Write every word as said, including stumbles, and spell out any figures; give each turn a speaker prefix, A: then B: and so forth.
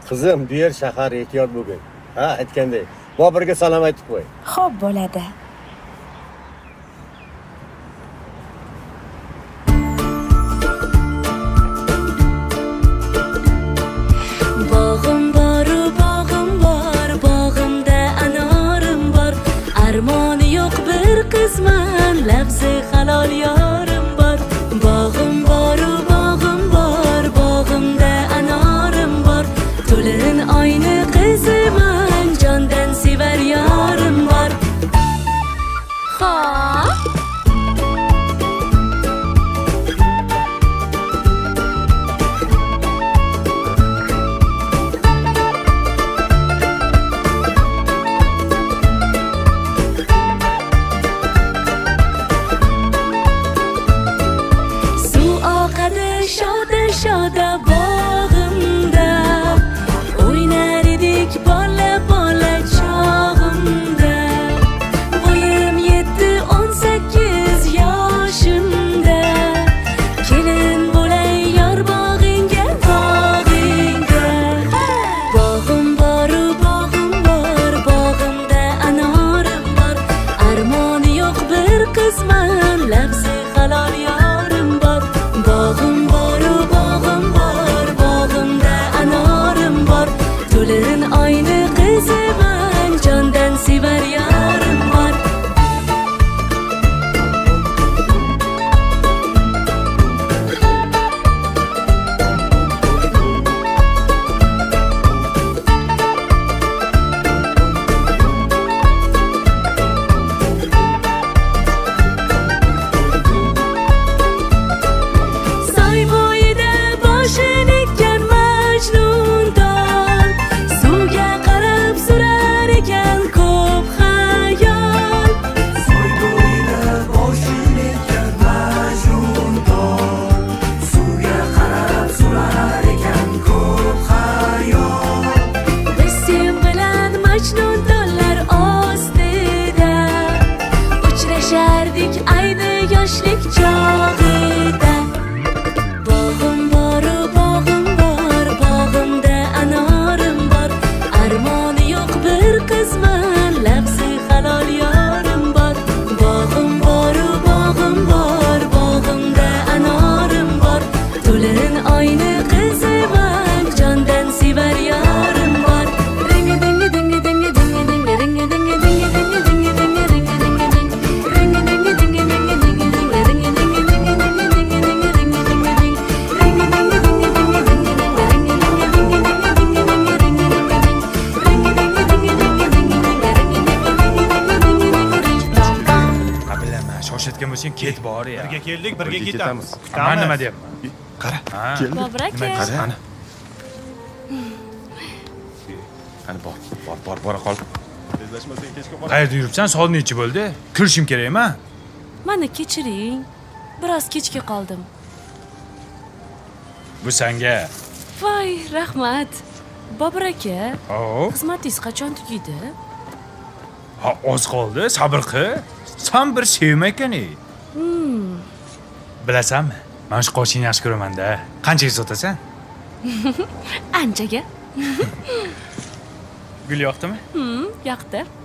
A: Qizim, bu yer shahar, ehtiyot bo'lgin. Ha, aytgandek. Bobirga salom aytib qo'y.
B: Xo'p, bo'ladi.
C: Bog'im bor, bog'im bor, bog'imda anorim bor. Armoni yo'q bir qizman, lafzi halol yorim bor. Bog'im bor, bog'im bor, bog'imda anorim bor. To'lin oyni qiziman, jondan sevar yorim bor. Xo'p. Shoda bog'imda o'ynar edik bola bola chog'imda. Bo'yim yetti o'n sakkiz yoshimda. Kelin bo'lay yor bog'ingga bog'ingga. Bog'im bor, bog'im bor, bog'imda anorim bor. Armoni yo'q bir qizman, lafzi halol yorim bor. Bog'im bor, to'lin oyni qiziman, jondan sevar yorim bor. Soy bo'yida boshini ekkan Majnun dol, suvga qarab surar ekan ko'p xayol.
D: Soy bo'yida boshini ekkan Majnun dol, suvga qarab surar ekan ko'p xayol.
C: Biz sen bilan Majnun dollar ostida uchrashardik ayni yoshlik chog'ida. Bog'im bor, bog'im bor, bog'imda anorim bor. Armoni yo'q bir qizman, lafzi halol yorim bor. Bog'im bor, bog'im bor, bog'imda anorim bor. To'lin oyni qiziman, jondan sevar yorim bor. Ringi dingi dingi dingi dingi dingi ringi dingi dingi dingi dingi dingi ringi dingi dingi ringi dingi dingi dingi dingi dingi ringi dingi dingi dingi dingi dingi ringi dingi dingi ringi dingi dingi dingi dingi dingi
E: Bilaman, shoshayotgan bo'lsang ket bor ya.
F: Birga keldik, birga ketamiz.
E: Men nima deyapman?
F: Qara,
E: keldik.
C: Bobur aka.
F: Qara. Qani bor, bor, bor, bora qol. Tezlashmasang kechga qol.
E: Qayerda yuribsan? Soat necha bo'ldi? Kirishim kerakmi?
B: Mani kechiring. Biroz kechga qoldim.
E: Bu senga.
B: Voy, rahmat. Bobur aka,
E: Hop.
B: xizmatingiz qachon tugaydi?
E: Ha, oz qoldi, sabr qil. Sen bir sevma ekan-ey. Bilasanmi? Men shu qoshingni yaxshi ko'raman-da. Qanchaga sotasan?
B: Anchaga.
E: Gul yoqdimi?
B: Hmm, yoqdi.